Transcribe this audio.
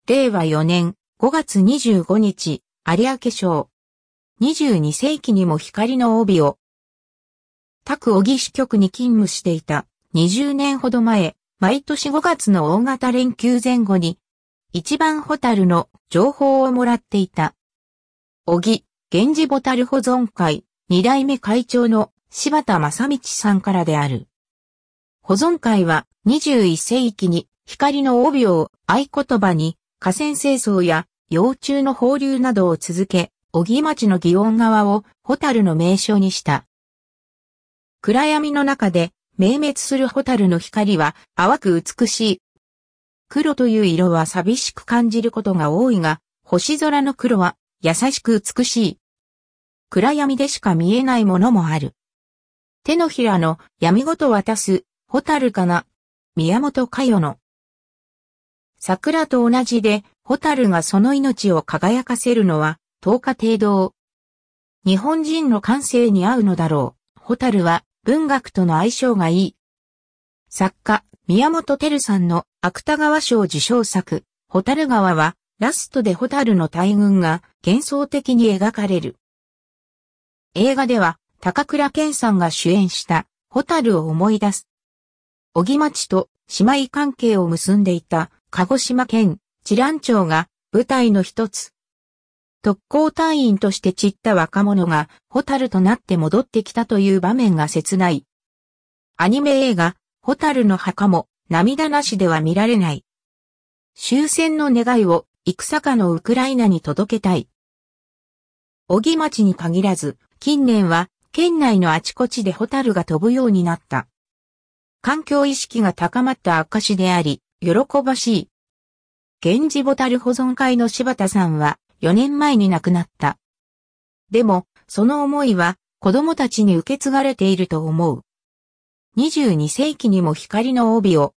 令和4年5月25日、有明賞。22世紀にも光の帯を。宅小木支局に勤務していた20年ほど前、毎年5月の大型連休前後に、一番ホタルの情報をもらっていた。小木、源氏ボタル保存会、2代目会長の柴田正道さんからである。保存会は21世紀に光の帯を合言葉に河川清掃や幼虫の放流などを続け、小木町の祇園川をホタルの名所にした。暗闇の中で明滅するホタルの光は淡く美しい。黒という色は寂しく感じることが多いが、星空の黒は優しく美しい。暗闇でしか見えないものもある。手のひらの闇ごと渡す、ホタルかな。宮本佳代の。桜と同じで、ホタルがその命を輝かせるのは、10日程度。日本人の感性に合うのだろう。ホタルは文学との相性がいい。作家、宮本照さんの芥川賞受賞作、ホタル川は、ラストでホタルの大群が幻想的に描かれる。映画では、高倉健さんが主演した、ホタルを思い出す。小木町と姉妹関係を結んでいた、鹿児島県、知覧町が舞台の一つ。特攻隊員として散った若者がホタルとなって戻ってきたという場面が切ない。アニメ映画、ホタルの墓も涙なしでは見られない。終戦の願いを戦下のウクライナに届けたい。小木町に限らず、近年は県内のあちこちでホタルが飛ぶようになった。環境意識が高まった証であり、喜ばしい。源氏ボタル保存会の柴田さんは4年前に亡くなった。でも、その思いは子供たちに受け継がれていると思う。22世紀にも光の帯を